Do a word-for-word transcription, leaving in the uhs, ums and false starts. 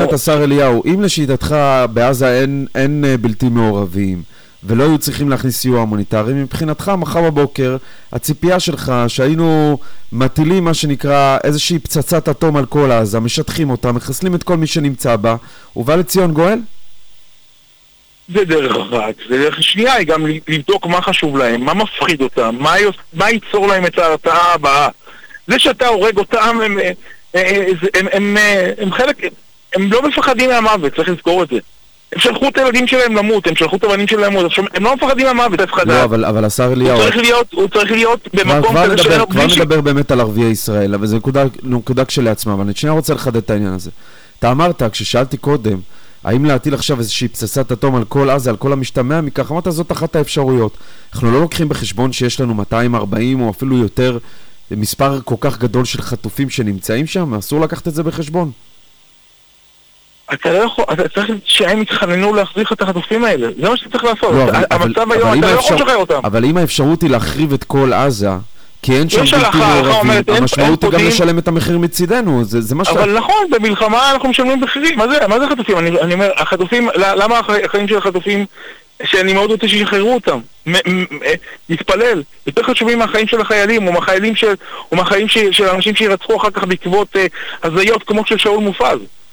אומרת השר אליהו, אם לשיטתך בעזה אין, אין בלתי מעורבים, ולא היו צריכים להכניס סיוע הומניטרי, מבחינתך מחר בבוקר, הציפייה שלך שהיינו מטילים מה שנקרא איזושהי פצצת אטום על כל עזה, משטחים אותה, מחסלים את כל מי שנמצא בה, ובא לציון גואל? זה דרך אחת. זה דרך שנייה היא גם לבדוק מה חשוב להם, מה מפחיד אותם, מה, מה ייצור להם את ההרתעה הבאה. זה שאתה הורג אותם, הם, הם, הם, הם, הם חלק, הם לא מפחדים מהמוות, צריך לזכור את זה. הם שלחו את הילדים שלהם למות, הם שלחו את הבנים שלהם למות, הם לא מפחדים מהמוות, אף אחד. לא, אבל, אבל השר אליהו... הוא צריך להיות, הוא צריך להיות במקום כזה שלנו... כבר נדבר באמת על ערביי ישראל, אבל זו נקודה, נקודה כשלעצמה, אבל אני שנייה רוצה לחדד את העניין הזה. אתה אמרת, כששאלתי קודם, האם להטיל עכשיו איזושהי פצצת אטום על כל עזה, על כל המשתמע מכך, אמרת זאת אחת האפשרויות. אנחנו לא לוקחים בחשבון שיש לנו מאתיים וארבעים או אפילו יותר מספר כל כך גדול של חטופים שנמצאים שם, אסור לקחת את זה בחשבון. אתה לא יכול, אתה צריך שהם יתחננו להחזיר את החטופים האלה, זה מה שאתה צריך לעשות. המצב היום, אתה לא יכול לשחרר אותם. אבל אם האפשרות היא להחריב את כל עזה, כי אין שם בלתי מעורבים, המשמעות היא גם לשלם את המחיר מצידנו, זה מה שאתה... אבל נכון, במלחמה אנחנו משלמים מחירים, מה זה? מה זה חטופים? אני אומר, החטופים, למה החיים של החטופים, שאני מאוד רוצה שישחררו אותם? מתפלל, יותר חשובים מהחיים של החיילים, או מהחיילים של, או מהחיים של אנשים שירצחו אחר כך בעקבות הזיות כמו של שאול מופז.